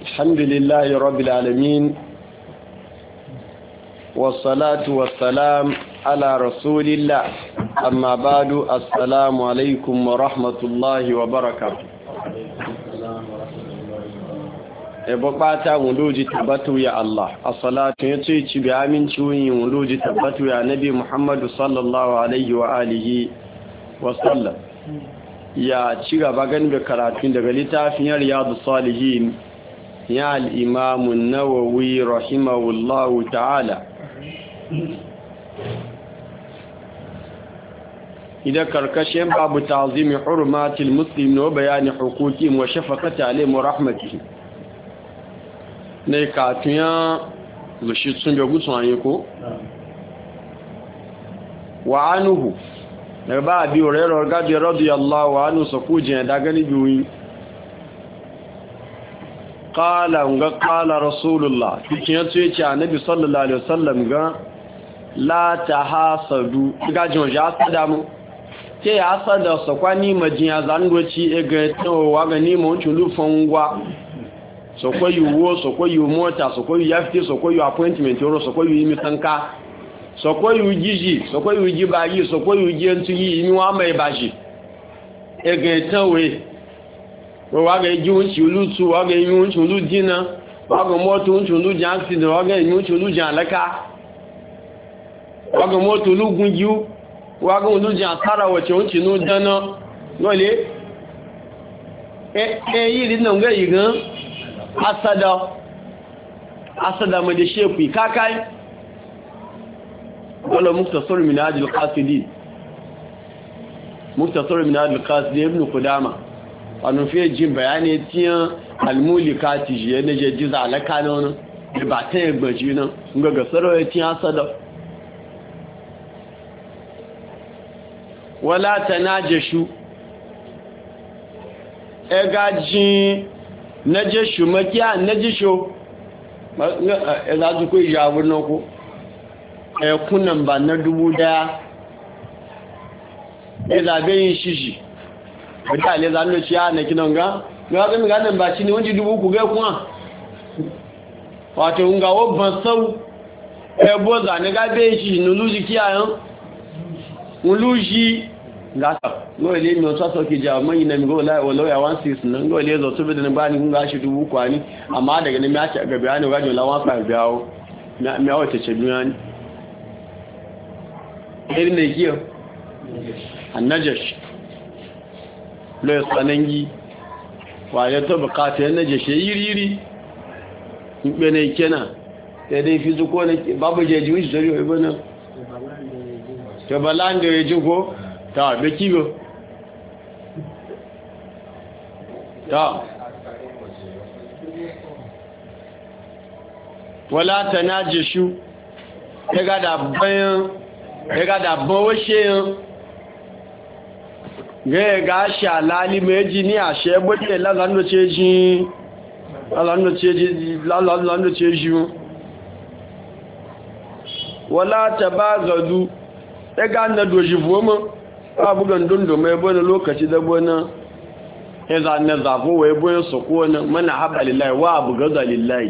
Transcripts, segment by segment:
الحمد لله رب العالمين والصلاة والسلام على رسول الله أما بعد السلام عليكم ورحمة الله وبركاته bukata wuluji tabbatu ya Allah as-salatu yace ci bi aminci wuluji tabbatu ya nabi Muhammad sallallahu alaihi wa alihi wa sallam ya ci gaba ganin da karatun daga littafin Riyadus Salihin ya al-Imam an-Nawawi rahimahullahu ta'ala idan karkashin babu ta'zimi hurmatil muslimin wa bayani huquqihim wa shafaqati alaihim wa rahmatihim ne katuyan zushi sun jogu sun yi ko wa anuhu daga ba bi orero gabi radiyallahu anhu sakujin da gani biyu qala rasulullah cikin yace yace annabi sallallahu alaihi wasallam ga la tahasadu gajin ja sada mu ke ya sada sakwani majiya zandoci ega towa ga ni mu chulu fongwa sokoyi wo sokoyi mota sokoyi yafti sokoyi appointment oro sokoyi imitanka sokoyi jiji sokoyi jibayi sokoyi jentuyi imi wa mai baji ege tanwe wa ga jiun chulutu wa ga yun chulu dina wa ga moto chulu jansi wa ga yun chulu janlaka wa ga moto lugunju wa ga ulu jan tara wace unchi nu dana wole yiri nan ga yigan asada mai da shefi kakai wala muktasar min ajil qasidi ibn qudama wannan fiye jin bayani tiyan almulikati je ne je jiza alaka non da ba ta gbaji nan ga gasaro ya tiyan asada wala tanajashu egajin najashu makiya najisho za su kai jawur na ku kunan ba na 1000 ya zabe yin shishi wadda ale za nuna ciya na kinan ga zami ganin ba shi ne wajen 3000 gai kuma wato nga wabban sau ebo zane gabe yin shishi nuluji kiyayen nuluji gasa no ile mi o so ke jawo mai na mi go la wala ya 16 nan go ile zo to bi da ba ni kun ga shi 1000 kwani amma daga ne mi a ci ga bayani ga jola 15 biyawo mi a wata ce duniya ni irin ne kiyo annajash lo sanangi wa ya to bukata annajash yiri be ne kenan sai dai fi zuko ne babu jeji shi dare ibana to balande ya jugo ta da kiwo ta wala tanajishu daga da bawashe ga sha lali meji ni a she bote lalando ceji wala tabagadu daga na doji voma abugan dundu mai bane lokaci da bane ya zanne zafo wai bane su kone mana haɓa lillahi wa abu gaza lillahi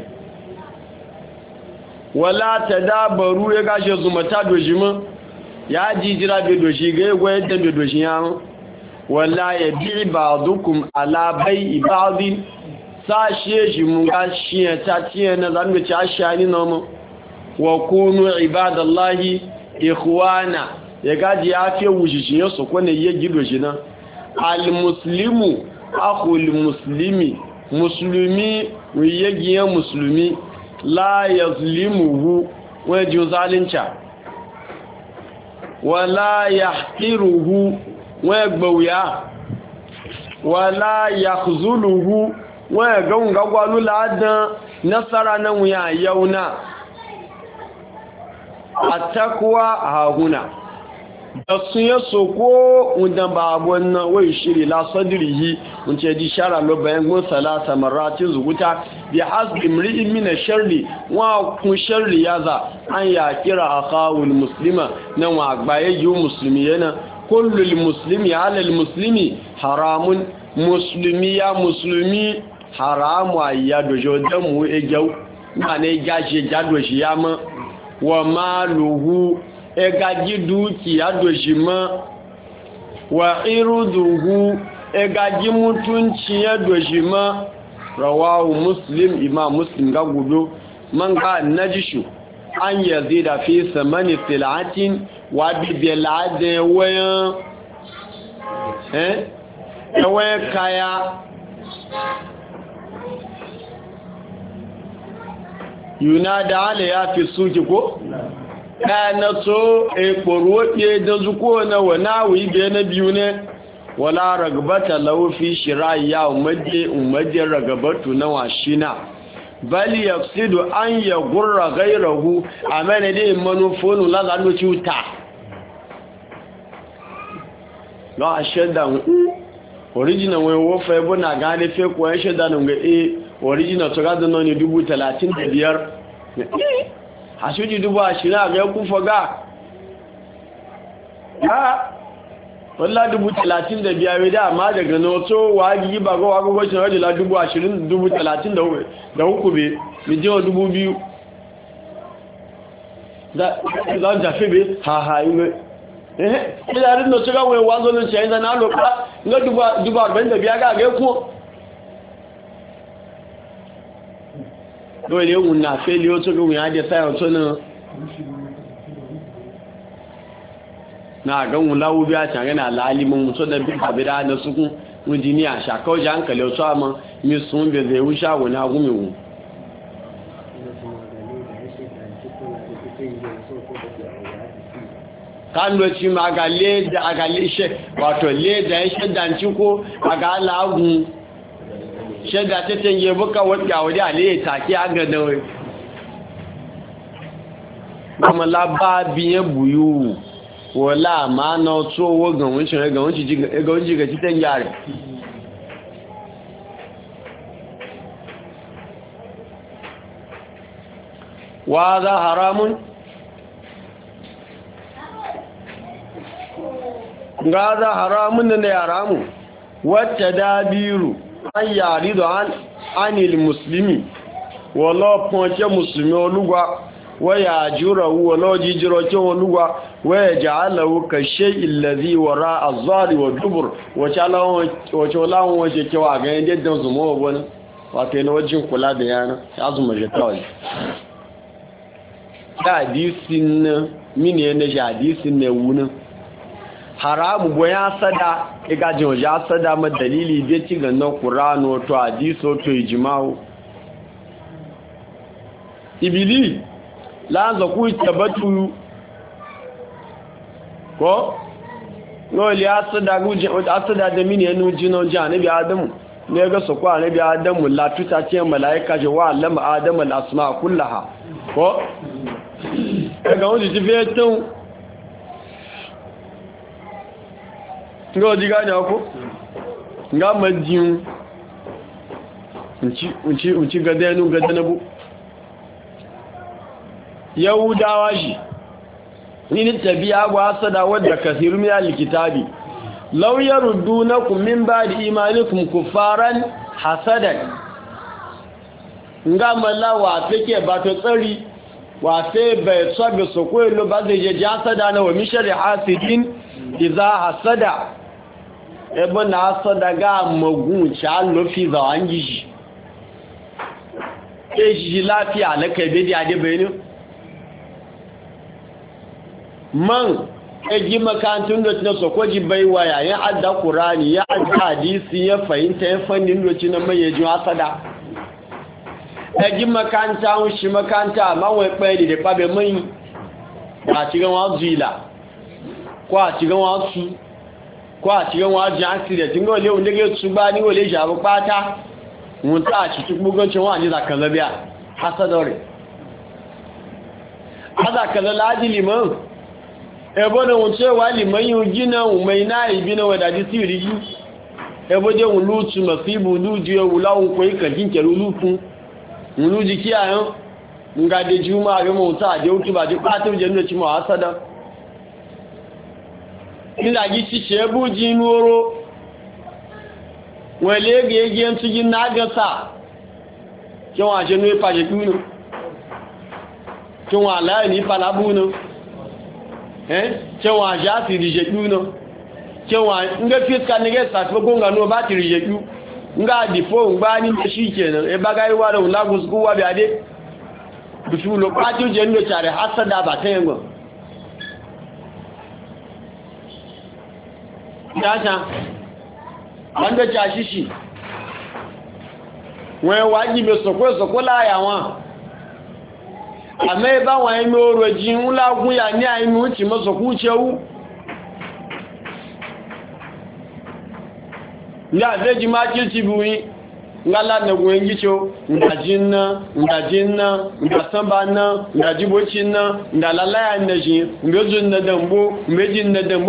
wala ta dabaru ya gashe zumata doshi ma ya ji jira bai doshi ga ya gwayar da bai doshi ya wala ya bi ba dukkan alabai ibadi sashe shi mun gashi ya ta ciye na zanne ci ashani na mu wa kunu ibadallahi ikhwana ya gaji ya fi wujishin ya su kwane ya gido shi nan al-muslimu akhul muslimi musulmi wiyagiyan musulmi la yazlimuhu wajen zalinca wala yahqiruhu wa gbawya wala yakhzuluhu wa gonga gwalu ladan nasara nan wuya yauna atakwa hahuna da sun yi soko wundan ba abuwan wai shiri la sadrihi mun ce di shara lo bayan gun salasa marratin zuguta bi hasbi mri'in min sharri wa kun sharri yaza an ya kira akhawul muslima nan wa agbaye yu muslimi yana kullul muslimi ala al muslimi haramun muslimi ya muslimi haramu ayya dojo damu ejau ma ne gashi jado shi yama wa maluhu egaji dukiya doshi ma wa iruduhu egaji mutunci ya doshi ma rawahu muslim imam muslim ga gudu man ga najishu an yazida fi samani sil'atin wa bi bil'ade wayan kaya yunada ala ya fi suki ko na so ekporoke da zuko na wanawi ibe na biyu ne wala ragbata laufi shirayya umadin ragabatu na washina bal yafsidu an yagurra ghayrahu amana dai manufonu la zanu cuta ga shedda original we wo fa bona ga ne fe ko shedda no ga original to ga no ni 35,000 hashuji 20,000 ga ku faga ha wallahi 35,000 we da amma daga no so wagi ba ga wago go shi la 20,000 30,000 da uku be mi je 2,000 da da fe be ha ime idarin no tuga we wazo no shi na na loka nga 45,000 ga ku dole un na fe liyo to go ya de sai to na ga un lawo biya ta na lalimin so da bi kabira da su kun injiniya shakau jan kale so amma mi sun be zai wusha wona gumi wu kando ci ma ga leda aga lishe wato leda ya sheddan ci ko aga lagun shedda ta tanye buka wadda wadi ale take aga da wai kuma laba biye buyu wala ma na so wo gan won se gan won ji ga ti ten yare wa za haramun ga za haramun ne haramu wacce dabiru an yari da anil muslimi wala ponche muslimi olugwa waya jurahu wala jijiro olugwa waya ja'alahu ka shay'il ladhi wara az-zari wa dubur wace lawon wace kewa ga yadda dan zumo wani wato yana wajin kula da yana ya zuma je kawai da hadisin mini ne hadisin ne wunin haramu boya sada igajin waje sada ma dalili bai ci gannan Qur'ano to hadiso to ijma'u ibili la za ku tabatu ko no li asada guje asada da mini enu jino janabi adamu ne ga su kwa nabi adamu la tuta ce malaika je wa lam adamu al asma kullaha ko ga wani ji fetun ngo diga ne ko nga majin unci gadenu gadanabu yahudawa shi ni tabi'a wa sada wadda kasiru min alkitabi law yaruddunakum min ba'di imanikum kuffaran hasadan nga malawa take ba to tsari wa sai bai sabe su ko lo ba zai je hasada na wa mishari hasidin idza hasada ebe na hasada ga magun cha lofi za wangi shi ke shi lafiya na kai bai da bayani man ji makantun da na sokoji baiwa yayin adda qur'ani ya adda hadisi ya fahimta ya fannin doci na mai yajin hasada ji makanta un shi makanta ma wai pai da pabe mai a cikin wazila ko a cikin wasu ko a cikin wajin accident ngo le wanda ke su ba ni wale jabu pata mun ta ci tubugancin wani zakan zabiya hasadore hada kala laji liman ebo na won se wa liman yu jina umai na ibi na wadaji siriji ebo je won lutu masibu luji o lawun ko ikan keru lutu won luji ki ayan nga de juma ga mo ta je utu ba je patu je no ci mo hasada ila gi ci shebu ji nuoro wale ga yage cikin nagasa kin wa je no pa je dunu kin wa la ni pa labu no kin wa ja si je dunu kin wa nga fiska ne ga sa to gonga no ba ti je du nga di fo ngba ni shi kenan e bagai wa da lagus kuwa bi ade bisu lo pa ti je ndo chare hasada ba tayengo yata wanda jashi shi wọ́n wájí bẹ sọ̀kọ́ láyà wọn àmẹ́ bá wọn ẹni orò jí ń lágún yà ní àìmú tí mọ́ sọ̀kú ṣẹ́wú ní àfẹ́jì máa kí ti bú yí ńlá nẹ̀gùn ẹgbí tí ó ǹdàjí ńná ǹdàsánbà ńná ǹdàjíbóchí ńná ǹdàláláyà nẹ̀ṣin ǹbẹ́jù ǹdẹ̀dẹ̀mbó ǹbẹ́jì ǹdẹ̀dẹ̀mbó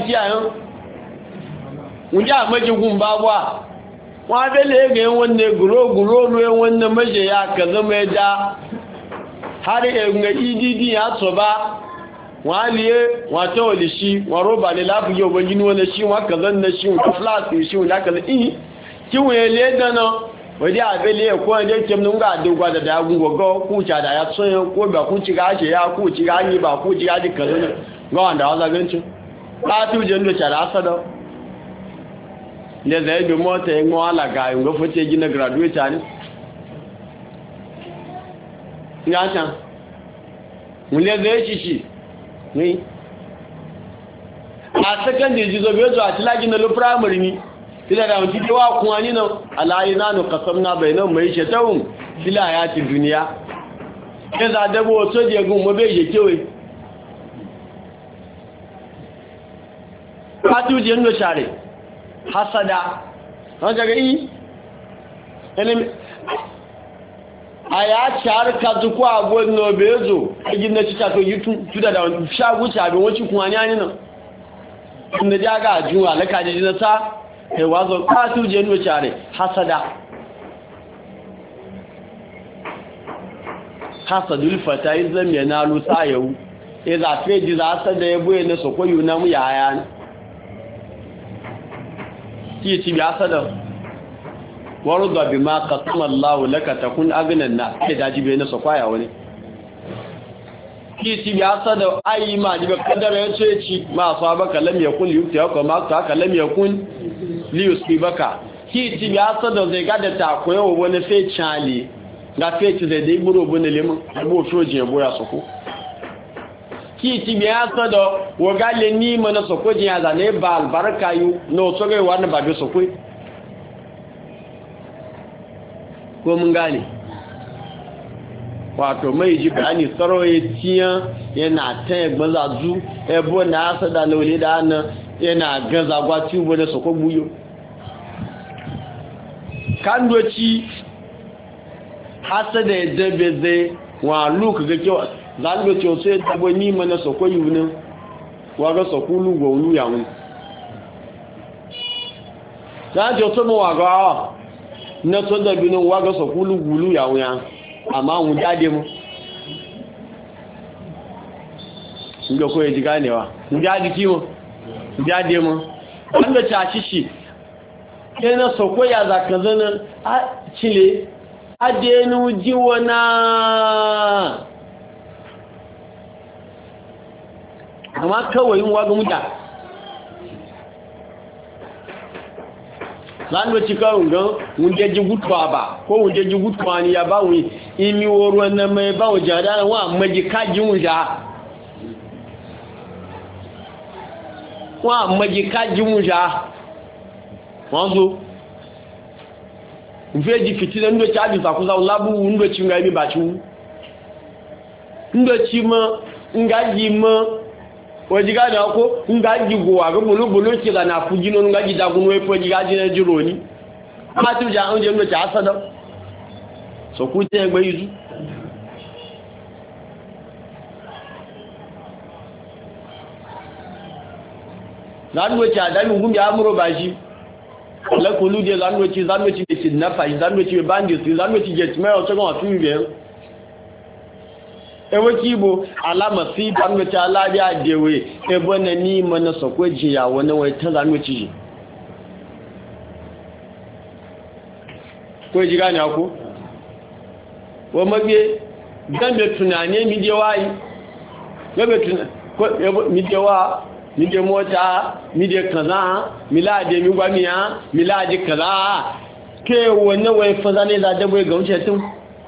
wunja majin ba wa wa bele ga wanne guro ruwe wanne maje ya kaza mai da har ga EDD ya so ba waliye wato wali shi wa roba ne lafi yau ban gini wannan shi wa kaza na shi wa flash shi wa kaza kin waye le da na wadi a bele ko da ke mun ga dogwa da da gungo ku cha da ya tsoye ko ba ku ci ga ya ku ci ga ni ba ku ci ga di kaza ne ga wanda wa zagancin ba tu jendo cha da asada ne zai bi mota yin wala ga yin ga fice gina graduate ne ya can mun ne zai shi ne a secondary jizo bezo a tilagi na lo primary ni tila da mutu wa kuma ni nan alayina no qasamna bainan mai shatawun fila ya ti duniya ke za da bo to je gun mo be je kewe fatu je ndo share hasada wọ́n jẹ́ gẹ́yí ẹni a ya ṣàrí kàtùkú àgbò ní ọbẹ̀ èzò ẹgbẹ́ ní títà tó yí túdàdà ṣàgúchà àbí wọ́n tí kún àní àní náà inda já ga àjú alẹ́kàjẹ́ na sá ẹwà zọ pàtó jẹ́ ní ṣàrí hasadul fata izlam ya nalu sáyẹ̀wú ẹzàfẹ́ jìzà hasada ya bóyẹ na sọkọ́ na mú yàáyá ni ki ci biya sadar warda bima qasama Allah laka takun agnan na ke daji bai na sakwaya wani ki ci biya sadar ayi ma ji ba kadara yace ci ma sabaka lam yakun liyuti haka ma ka lam yakun liyusibaka ki ci biya sadar zai ga da ta koyo wani fe chali ga fe ci zai dai buro bune lemu bo shoje boya soko ki ti biya sada wo gale ni mana soko jin ya zane ba albarka yu no so ga wani ba be soko ko mun gane wato mai ji bayani saroye tiya yana ta gbaza zu ebo na sada no le da na yana gaza gwati bo da soko buyo kandoci hasada da beze wa luka ga kewa zalbe ce sai tabo ni mana soko yunin waga sokulu gonu yawun za je to mo waga na to da binin waga sokulu gulu yawun ya amma mu dade mu inda ko yaji ganewa mu dade kiwo mu dade mu wanda ta shi kenan soko ya zaka zana a cile adenu jiwana amma kawai yin waga muda lánàá ti kọ́ ǹgan oúnjẹ jígútù àbà kó oúnjẹ jígútù àní ya báwọn imi oru ẹnàmẹ́ báwọn jẹ́ àdára wọn àmẹ́jì kájíun já wọ́n zo ìfẹ́jì fìtílẹ̀ ńdọ̀chí àjùsàkúsà lábúwú ńdọ̀chí ńgá ibi bàchíwú ńdọ̀chí mọ́ ńgájì mọ́ wajiga da ko ngaji gowa ga bulu ke da na fujino ngaji da gunwe wajiga ji na jiro ni ma tu ja anje ndo ta asada so ku te gbe yuzu zanwo cha da mi gumbi amuro baji la kulu de zanwo ci be kidnapper zanwo ci be bandits zanwo ci jetme o so gon afi be ewe kibo alama fi bango ta labiya dewe ebo na ni mana sokwe jiya wani wai ta zanu ci ko ji gane ko wa mabe dan da tunane mi je wayi mabe tunane ko mi je wa mi je mota mi je kaza mi la de mi gwamiya mi la de kaza ke wannan wai fa zane da dabo ga wuce tun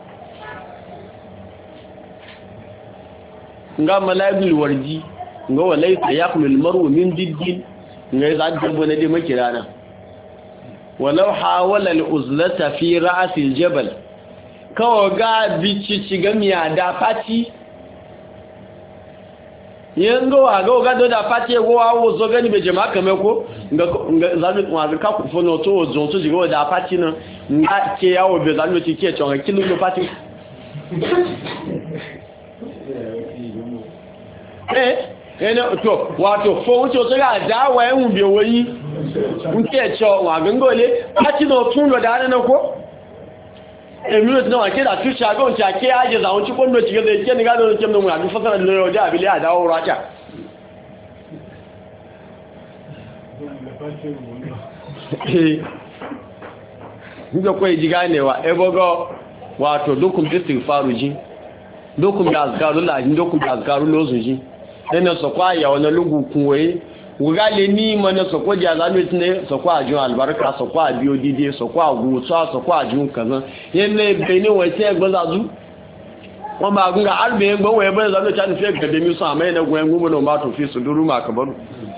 nga malaibul warji nga walaysa yaqulu almar'u min diddin nga za dabo ne de makirana walau hawala al'uzlata fi ra's aljabal kawo ga bici ciga miya da fati yango ga do da fati go awo zo gani be jama'a kame ko nga zalu wa ga ku fono to zo to jigo da fati na nga ke yawo be zalu ti ke chonga kilo do fati ene to wato fo wuce so ga da wa yin be woyi nke cho wa gangole fati no tun lo da na ko minute nawa ke da tusha ga wancan ke aje za wancan kwallo ci gaza ke ni gado ke mun ga fasara da roje abili a dawo racha inda kai ji ganewa ebogo wato dokun istighfaruji dokun da azkarul lahi dokun da azkarul lozuji dan so kwa ya wani lugu kunwe wugale ni mana so ko ja zanu tine so kwa ajun albarka so kwa biyo dide so kwa gutsa so kwa ajun kazan yenne be ni won se gboza zu won ba gunga albe ngbo we be zanu cha ni fe gade mi so amai na gwen ngumo no ma to fi su duru ma kabaru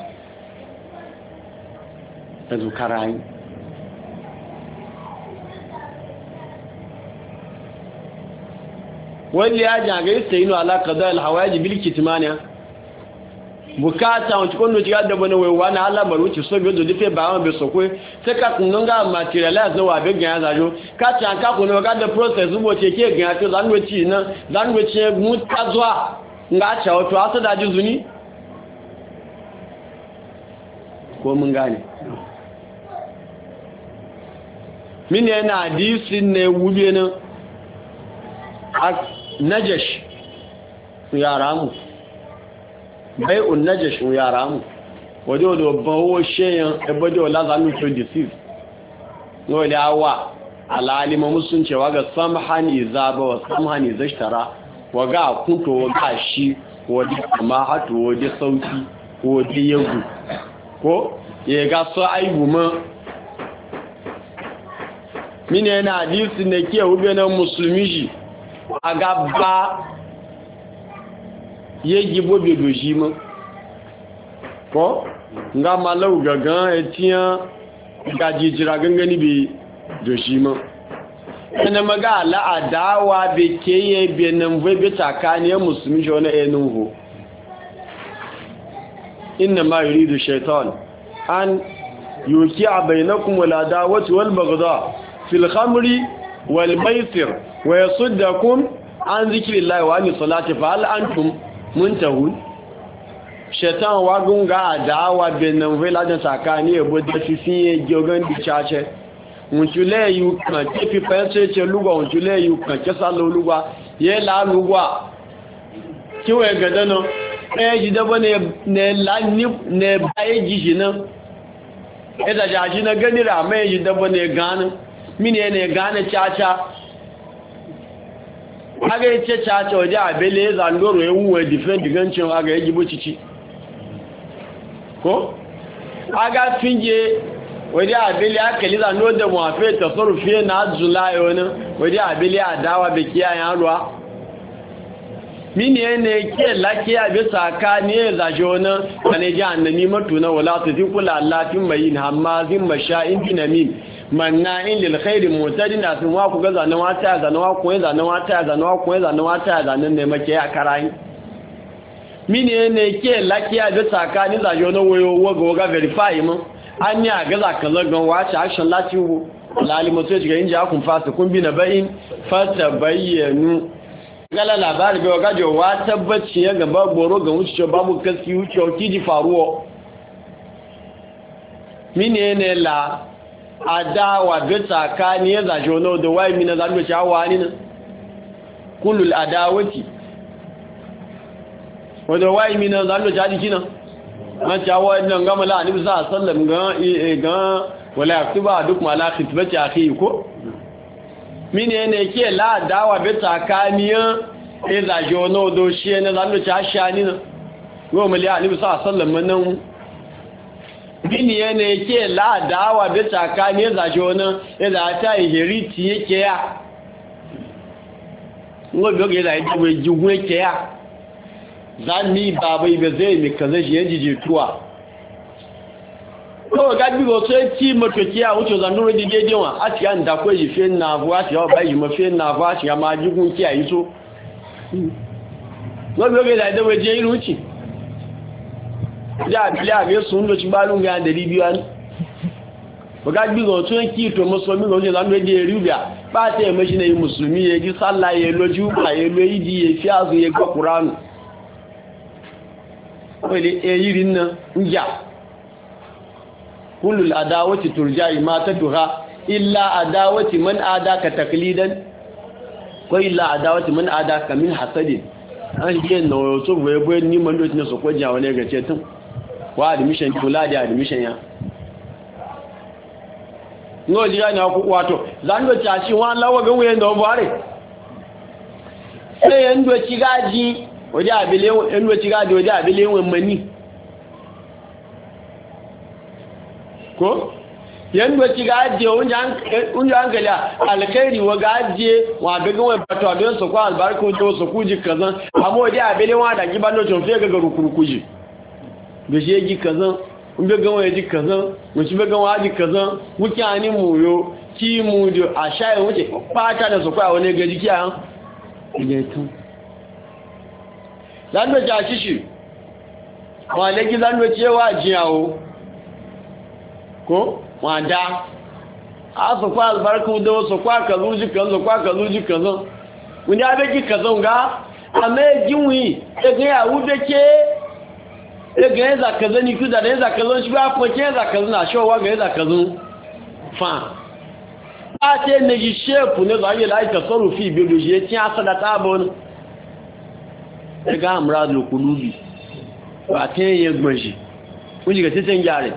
azu karai wani ya jaga yastayinu ala qada al hawaji bil kitmaniya bukata won tikono ti gada bana we wana ala maru ti so gbedo dife ba won be so pe se ka kun nga materialize wa be gan azajo ka tan ka kun ga the process bo ti ke gan ati language na language mu tazwa nga cha wato asa da ji zuni ko mun gane min yana hadisi ne wube na najash yara mu bai unnajash yara mu wajo do bawo sheyan ebode la zanu to deceive no da awa alalima musun cewa ga samhan izaba wa samhan izashtara waga kunto ga shi wadi amma hatu wadi sauti wadi yagu ko ye ga so aibu ma mine na hadisi ne ke ube na musulmi ji aga ba yeji bobe doji mo ko nga malau gagan etiyan gaji jira gangani be doji mo ina maga ala adawa be keye be nan be takani musulmi jona enuhu inna ma yuridu shaytan an yuqi'a bainakum wal adawati wal baghdha fil khamri wal maisir wa yasuddakum an zikrillahi wa an salati fa hal antum muntahun shaitan wagun ga adawa benin villagen sakani ebo da fifiye gyogon di chache ntule yu kan ti fi pense che lugwa ntule yu kan ke salo lugwa ye la lugwa ki we gadano ji da bane ne la ni ne baye ji na da jaji na ganira mai ji da bane gana mine ne gana chacha aga yace chacha waje abele zandoro ewuwe defend gancin aga yaji bocici ko aga finge waje abele akali zandoro da muafe tasarrufi na julai wani waje abele adawa be kiyayen ruwa mini ne ke lakiya bisa ka ne zajona kane ji annani matuna wala tuzikula allatin mayin hammazin masha'in binamin manna'in lil khairi mutadin asin wa ku ga zanan wata zanan wa ku zanan wata zanan wa ku zanan wata zanan ne make ya karai mini ne ke lakiya bisa ka ni zajona wayo waga verify mu an ya ga zakaza gan wace action lati wo lalimo sai ga inja kun fasa kun bi na bayin fatabayyanu gala labari bai gajo wa tabbaci ya gaba goro ga wuce babu kaski wuce kiji faruwa mine ne la adawa bi tsakani ya zaje wani da wai mina zaɓe cewa ni nan kullul adawati wadda wai mina zaɓe cewa jiki nan man cewa nan gama la anibu sa sallam ga wala yaktuba duk malaki tubaci akhi ko mini ne ke la dawa be tsakaniya e za jo no do shi ne zan do ta shani na go mali ali sallallahu nan mini ne ke la dawa be tsakaniya za jo na e za ta heriti yake ya ngo bi ga da ji we jugun yake ya zan ni babai be zai mi kaza shi yaji jituwa ko ga bi go sai ti motoki a wuce zan duro di deje wa a ti an da ko yi fe na bu a ti o ba yi mo fe na bu a ti ma jugun ki ayi so no bi ga da we je iru ci ja bi a be sun do ci balun ga da biyu an ko ga bi go sai ki to musulmi go je zan do de ribiya ba ta yi mashi ne musulmi ye ji sallah ye loju ba ye lo idi ye fi azu ye ga qur'an wale eyirin nan nja kullul adawati turja'i ma tatuha illa adawati man adaka taklidan ko illa adawati man adaka min hasadin an je no to boye ni man do tin so ko jawo ne ga ce tun wa admission kula da admission ya no ji ga ku wato zan do ta ci wa lawa ga wayen da bare sai yan do ci gaji waje abile yan do ci gaji waje abile wan mani ko yanda ci gaje unja hankali alkhairi wa gaje wa daga wai fatawa don su kwa albarku to su kuji kazan amma dai abele wa da gibano to fe ga rukurukuji da je ji kazan un be gawa ji kazan mun ci be gawa ji kazan wuki ani muyo ki mu do a shaye wuce fata da su kwa wani gaji kiyan ne tu dan da ja shi wa ne ki zan do cewa jiyawo ko wanda a su kwa albarku da wasu kwa ka zuji kan zo kwa ka zuji kan zo wani abeki ka zo ga a mai jinwi ya ga ya wube ke ya ga ya zaka zani ku da ya zaka zo shi ba ko ke ya zaka zo na showa ga ya zaka zo fa a ce ne ji shefu ne za yi lai tasarrufi bi do je tin asada ta bon ya ga amradul qulubi ba ta yi gbanji kun ji ga titan gyare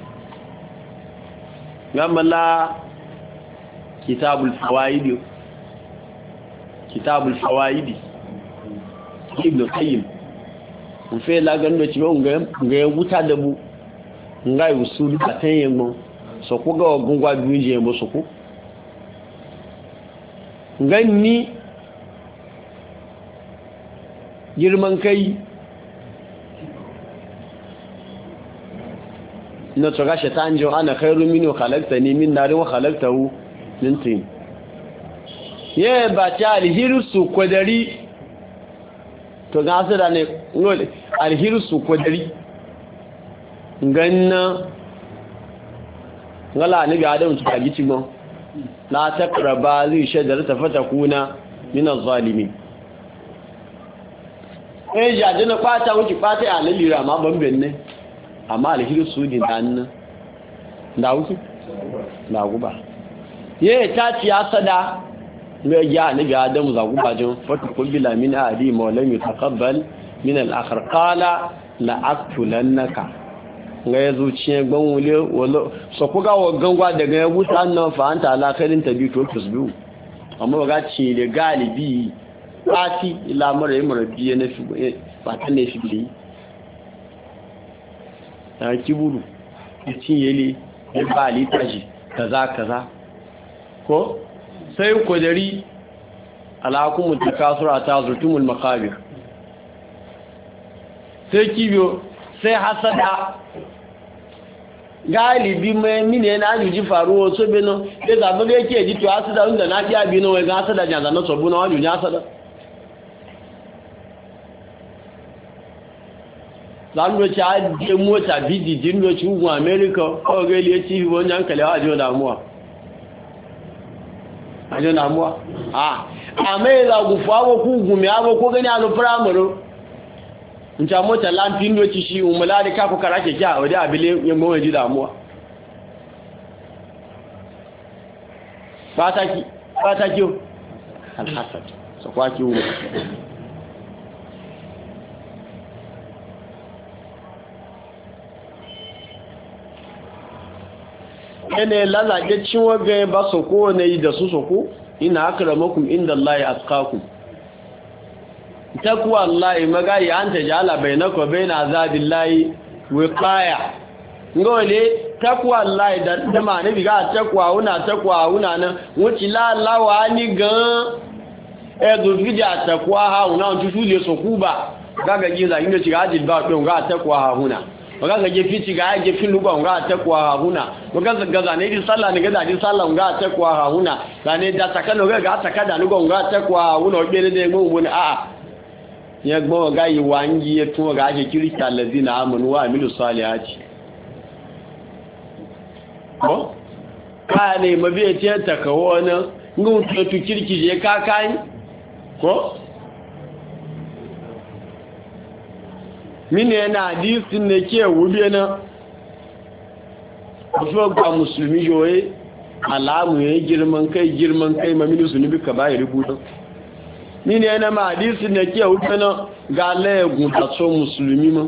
gamala kitabul fawaidi ibn qayyim mun fe la gando ci nga wuta da bu nga usulu atayen mo so ko ga gungwa biuje mo so ko ganni girman kai na tsoga shaitan jo ana khairu minhu khalaqtani min narin wa khalaqtahu min tin ye ba ta alhirsu kodari to ga su da ne ngole alhirsu kodari ganna ngala ne ga adam ta gici mo la taqraba zi shajarata fatakuna min az-zalimin ja dina kwata wuci kwata ya lalira ma bamben ne amma alhiri su din dan da wuce da guba ye ta ci asada ga ya ne ga adamu za guba jin fatu kubbila min adi mawlam yataqabbal min al-akhir qala la aqtulannaka ga ya zuciye gbanwule wala so ku ga gangwa daga ya buta annan fa anta ala khairin tabi to tusbihu amma ga ci da galibi fati ila mara biye na fi ba ta ne fi bi ta kiburu cin yele ya ba litaji kaza ko sai kodari alakumun takasura ta zurtumul makabir sai kibiyo sai hasada galibi mai mine na ajuji faruwa so beno da zaɓi ga yake ji to hasada inda na fiya bi na wai ga hasada jan zanen sabu na wajuji hasada zanuwa ci ajiye mota bidi jindo ci hukun amerika kawai gaili ya ci wani yankali a ajiyar damuwa a mai zagufu abu ku gumi abu ko gani alu firamaro in ca mota lamfin doci shi umula da kaku kara ke kya wadda abile yin goma ji damuwa ba ta kiyo alhassad su kwaki wuri ene lalace cinwa gaya ba soko na yi da su soko inna akramakum indallahi atqakum takwa Allah magayi an tajala bainaka wa bain azabillahi wiqaya ngole takwa Allah da ma ne biga takwa una nan wuci la lawa ni gan edo fija takwa ha una tutu le sokuba gaga giza inda ci gaji ba don ga takwa ha huna gaga je fiti ga je fin lugo ga takwa ha huna gaga gaza ne di sallah ne gaza di sallah ga takwa ha huna ne da takano ga takada lugo ga takwa ha huna obere de mu mun a ya gbo ga yi wangi ya to ga ake kirista lazina amanu wa amilu salihati ko ka ne mabiya ce ta kawo nan ngun to kirki je ka kai ko mine yana hadisin ne ke wube na wasu ga musulmi yoye alamu ya girman kai mamini su nubi ka bayi rubutun mine yana ma hadisin ne ke wube na ga layagun taso musulmi ma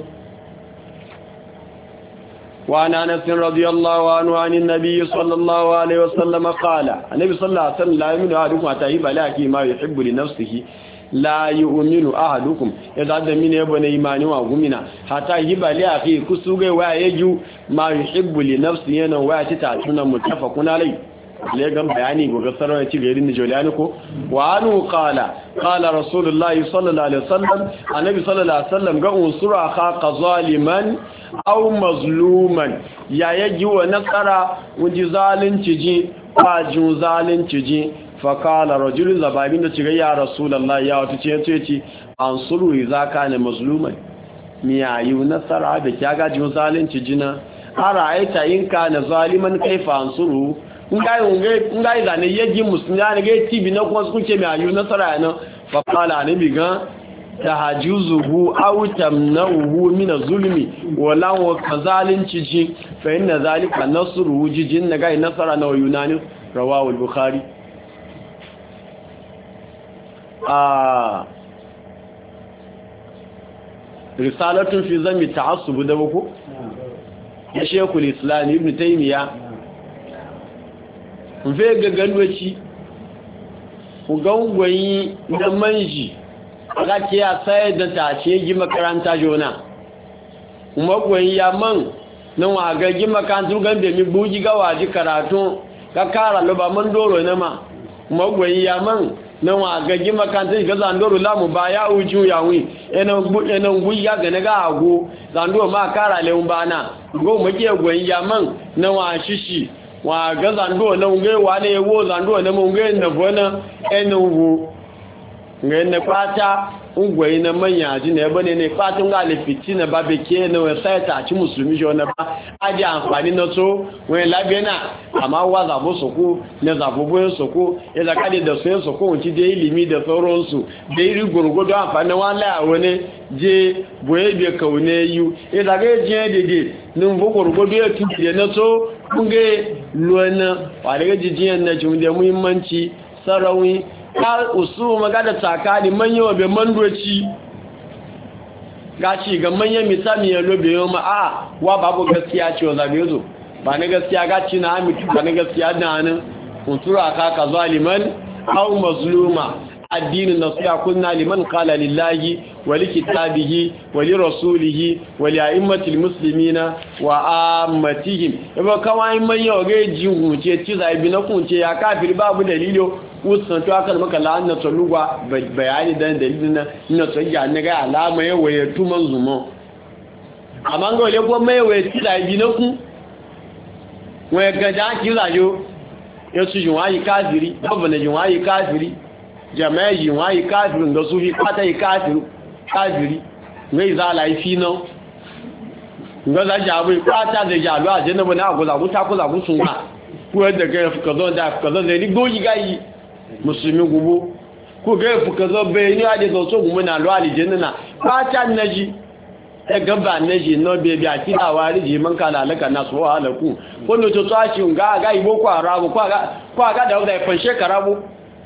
وعن أنس رضي الله عنه عن النبي صلى الله عليه وسلم قال النبي صلى الله عليه وسلم لا يؤمن أحدكم حتى يحب لأخيه ما يحب لنفسه لا يؤمن أحدكم إذا عد من يبنى إيمانه وغمنا حتى يحب لأخيه كسوغي ويجو ما يحب لنفسه ويتتعشون متفقون عليه legan bayani go gasarar ci garin Jolani ko wa anu qala rasulullahi sallallahu alaihi wasallam annabi sallallahu alaihi wasallam ga unsura kha zaliman aw mazluman ya yaji wa nasara wuji zalunci ji fajin zalunci ji fa qala rajulun zababin da ciga ya rasulullahi ya wato ce ansuru idza kana mazluman miyayi nasara da kyaga ji zalunci jina ara aita in kana zaliman kaifa ansuru ngai zane yaji musulmi ne ga tibi na kuma suke mai ayu nasara yana fa qala nabi ga tahajjuzuhu aw tamna'uhu min az-zulmi wala wa kazalinci ji fa inna zalika nasruhu jijin na ga nasara na yunani rawahu al-bukhari risalatun fi zammi ta'assub da bako ya shekul islam ibn taymiya ve ga gandoci ku gangwayi da manji aka ce ya sai da ta ce gi makaranta jona kuma gwayi ya man nan wa ga gi makaranta gambe mi buji ga waji karatu ka kara lo ba man doro na ma kuma gwayi ya man nan wa ga gi makaranta ga zandoro lamu ba ya uju ya wi ena gwi ya ga na ga ago zandoro ma kara le umbana go mu ke gwayi ya man nan wa shishi wa ga zando na unge wa ne wo zando na munge na bona enuwu nge ne kwata ungwe na manya ji ne bane ne kwata nga le fitina babeke na website a ci musulmi jona ba aje amfani na so we labe na amma wa za bo soko ne za bo bo soko ya za kade da so soko unti de ilimi da sauran su da iri gurgudu amfani wala wani je boye be kaune yu ya za ga je dede nun bo gurgudu ya tuki da na so kunge luwana wa daga jijiyan na jin da muhimmanci sarawi ka usu magana tsakani manyan be mandoci gaci ga manyan misali ya lobe yau ma a wa babu gaskiya ce wa zabe zo ba na gaskiya gaci na amintu ba na gaskiya da nan kuntura ka zaliman aw mazluma addinin nasiha kunna liman qala lillahi wa likitabihi wa lirasulihi wa li'immatil muslimina wa ammatihim ibo kawai manyan ga jingu ce ci zaibi na kunce ya kafiri babu dalilo usan to aka maka la'anna tsaluwa bayani dan dalilin nan ina tsaya ne ga alama ya waye tuman zumo amma ga wale ko mai waye tida ginaku waye gaja ki rajo ya su juwayi kafiri babu na juwayi kafiri jama'a juwayi kafirin da su fi kwata yi kafiri ngai za la fi no nga za jabu kwata da jalu a jannabu na aguza ku ta kuza ku sunna ko da ga fukazo da fukazo da ni goyi gayi musulmi gubu ko ga fukazo be ni ade zo so gumu na lo aljanna na kwata naji e gaba naji no be bi akida wari ji man kala alaka na so halaku ko no to tsaci ga ibo ko arabu ko ga da da fanshe karabu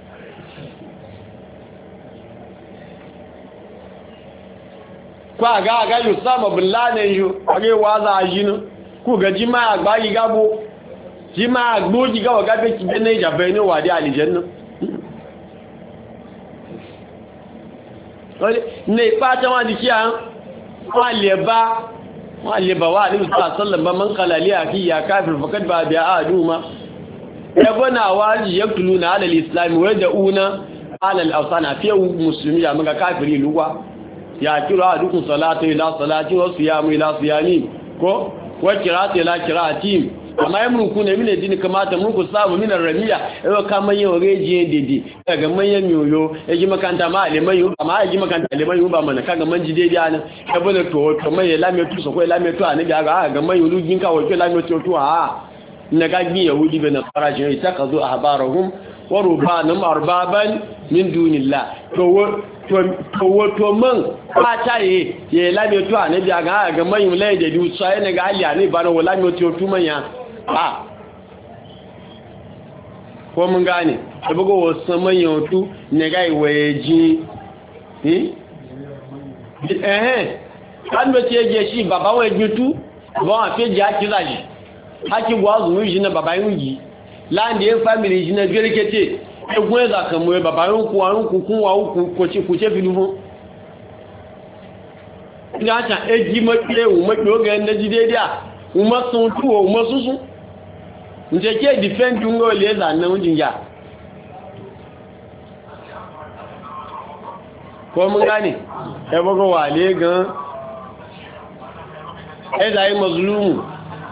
kwa ga Usama bin Laden yo age waza ajinu ku ga jima agbayi gabo jima agboji ga waga be ki ne jabe ni wadi aljanna ne fata wa dikiya wa leba wa alayhi sallam ba man qala li akhi ya kafir faqad ba bi aduma yabana waji yaktuluna ala alislam wa yad'una ala al-awsan fi muslimi ya maga kafiri lugwa ya kira dukun salatu ila salati wa siyamu ila siyami ko wa qira'atu ila qira'ati amma yamruku ne mine dini kamata mun ku samu min ramiya yau kamar yau reje dede daga manyan yoyo yaji makanta ma aliman yu amma yaji makanta aliman yu ba mana kaga manji dede ana kabula to mai lame tu so ko lame tu anabi ga manyan lugin ka wato lame tu na gagi yahudi bin farajin itakazu ahbarahum wa rubanum arbaban min dunillah to man fata ye lame tu anabi ga manyan lai da du sai ne ga ali ne ba no lame tu manya ko mun gane da bugo wasu manyan tu ne ga iwe ji kan be ti je shi baba wa ji tu ba fe ja ti laji haki gwazu mu ji na baba yin ji land ye family ji na gerkete egun za kan mu baba yin ku arun ku kun wa ku ko che filu fun ina ta eji mo pe o mo pe o ga nda ji dedia o mo sun tu o mo susun nje ke defend ngo le za na unjin ya ko mun gane e bogo wale gan e dai mazlumu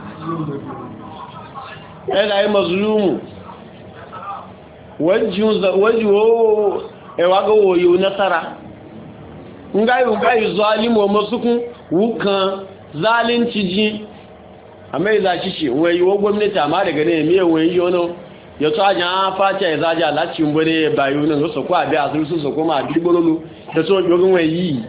wajju e waga woyo nasara ngai zalimu masukun wukan zalunci ji amma ya shi shi wai wo gwamnati amma daga ne me wai yono ya to aja fata ya zaja lati mbore bayu nan so ko abi azuru so ko ma digborolu da so jogun wai yi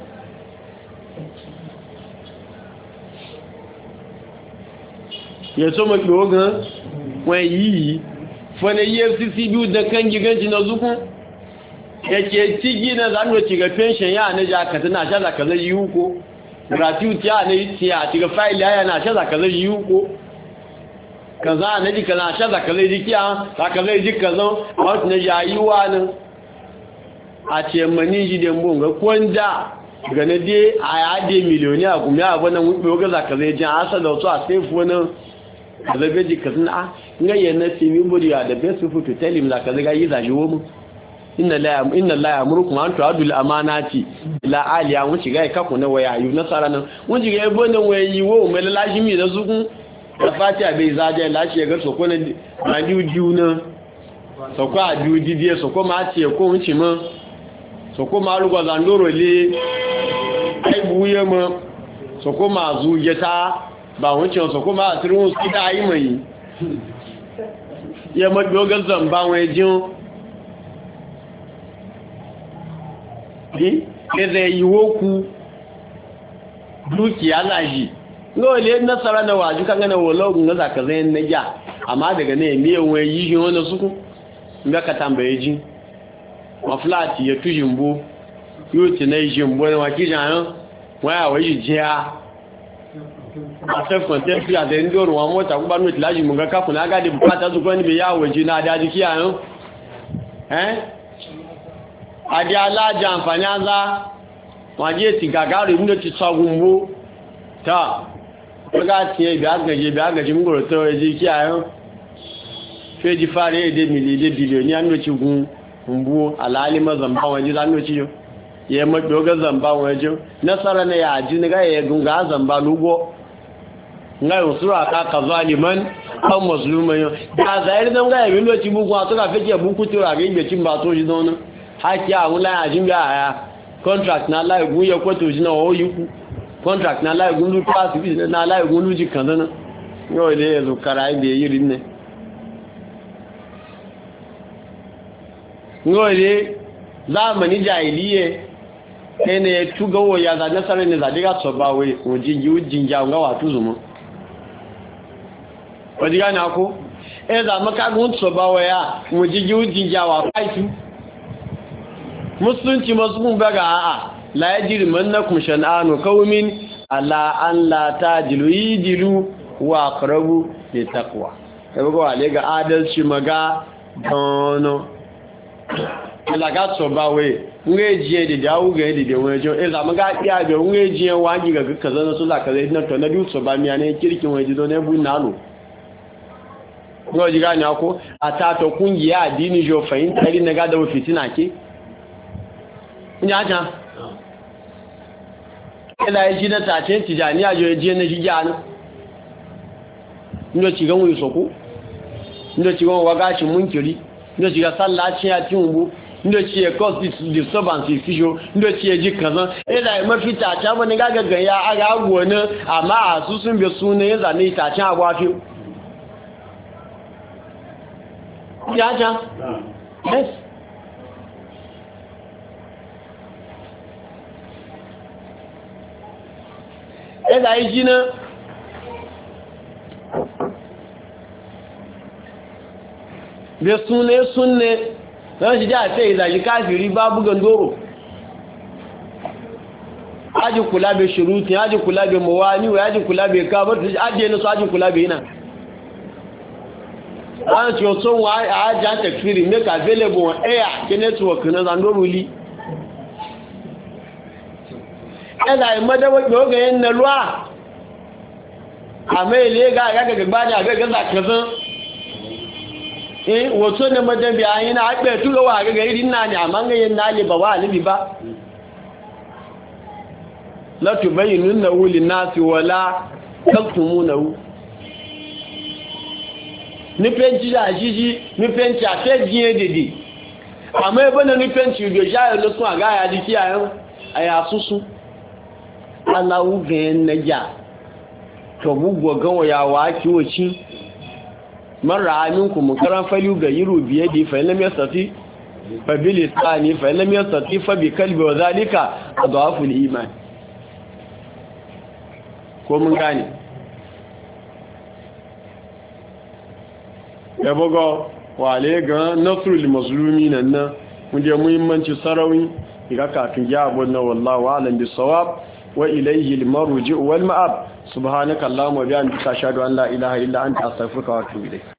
ya so ma jogun wai yi fane EFCC biyu da kan giganci na zuku yake cigi na zanuwa ci ga pension ya na jaka tana shaza kaza yi ko gratuity ya ne tiya ci ga file ya na shaza kaza yi ko kaza na ji kaza shaza kaza yi kiya ta kaza yi kaza wato na yayi wani a ce mani ji da mbonga kwanda ga na dai a yade miliyoniya kuma ya bana wuce ga za kaza ji asa da wasu a safe wani kaza beji kaza a ngaye na simi buriya da best food to tell him la kaza ga yi zaji wo mu inna la ya'murukum an tu'addu al-amanati ila aliya mun shiga ka ku na waya yu nasara nan mun shiga yabo nan waya yi wo mai lashimi da zugun da fatiha bai zaje lashi ga so ko na diu na so ko adu didie so ko ma tie ko unchi mo so ko ma lugwa zandoro le ai buye mo so ko ma zuje ta ba unchi so ko ma tirun su da yi mai ya ma dogan zamba wai jin zai yi woku dukiya laji lole nasara na waju kan gana wologun na zaka zai na ja amma daga ne miyan wai yi shi wanda suku ga ka tambaye ji maflati ya tujimbo yoti na jimbo na wakijan waya wai jiya a self contempt ya da ndoro wa mota ku ba no tilaji mun ga kafu na ga da bukata su ko ni be yawo ji na da jikiya adi alájà àǹfàní ázá wọ́n jí ètì gàgàrí ní ti sọ́gun bó tàà ọgá tí ẹbí agàjì múgbòrò tó ẹjí kí àyán fèjì fàárí èdè mìlì èdè bìlìò ní ànúchí gun mbó alálímọ̀ zamba wọn jí lánúchí yóò yẹ mọ́bí ọgá zamba wọn jí nasara na yà jí nígbà yẹ gunga zamba lúgbọ́ nga yóò sọ́rọ̀ àkàkà zaliman kan musulman yóò da zahiri na nga yẹ lọ́chí bukun àtọ́ka fẹ́kẹ̀ bukun tó rà gẹ́gbẹ̀ tí mbà tó jí dánú haki àwọn láyàjín bí àyà contract na aláìgún yẹ kọ́ tó jí náà ó yíkú contract na aláìgún lú pàásì na aláìgún lú jí kan dáná yóò lè ẹ̀zù kara ibi èyí rí nẹ́ yóò lè zamani jahiliye ẹni túgọ́wọ́ ya za nasarar ne zadiga sọ̀báwé òjìjì ó jìnjà ọ̀gáwà tó zùmọ́ ọdígá ní akó ẹzà makagun sọ̀báwé ya òjìjì ó jìnjà wà fáìtú musulunci masu baga a'a la yajiri mannakum shan'anu qaumin ala an la tajilu yijilu wa aqrabu li taqwa sai ga wale ga adalci maga dono laga so ba we nge jiye da dawo ga da wajo za mu ga iya ga nge jiye wangi ga kaza na su la kaza na to na biyu so ba miya ne kirkin waje don ne bu nalo ko ji gani ako ata to kungiya addini jo fahimta irin na ga da fitina ke nya ta ila yi da ta ce tijaniya jo jiye na jijani ndo ci gan wi soko ndo ci gan waga ci munkiri ndo ci ga sallaci ya timbu ndo ci e cause disturbance fijo ndo ci e ji kazan ila mafita ta bane ga ya aga agwona amma asusun be sune ya zane ta cin agwa fi ya ja yes ila yi jina be sunne don shi ja sai zaji kafiri babu gandoro aji kula be shuruti aji kula be mawani aji kula be kabar aji ne su aji kula be ina an ti o so wa aja takfiri make available on air ke network na zandoro li ela madawa ga yin na ruwa amele ga gbani aga ga zakazan wato ne madabi a yi na haɓe turowa ga irin na ne amma ganyen na ne ba wa alibi ba la tubayyinun na wuli nasi wala taktumu na wu nufinci da ajiji nufinci a fẹ́ jiye dede amma ebe na nufinci ibe ya yi lusun a gaya jiki a yasusu alawu ganyen na ja to bugwa ganwa yawa kiwoci man ra'a minkum munkaran falyughayyiru bi yadihi fa lam yastati fa bi lisani fa lam yastati fa bi qalbi wa zalika adhafu al-iman ko mun gane ya bugo wale ga nasrul mazlumin nan mun je muhimmanci sarawi ga kafin ya abun na wallahi alam bisawab wa ilayhi al-marji wal ma'ab subhanaka allahumma wa bihamdika ashhadu an la ilaha illa anta astaghfiruka wa atubu ilayk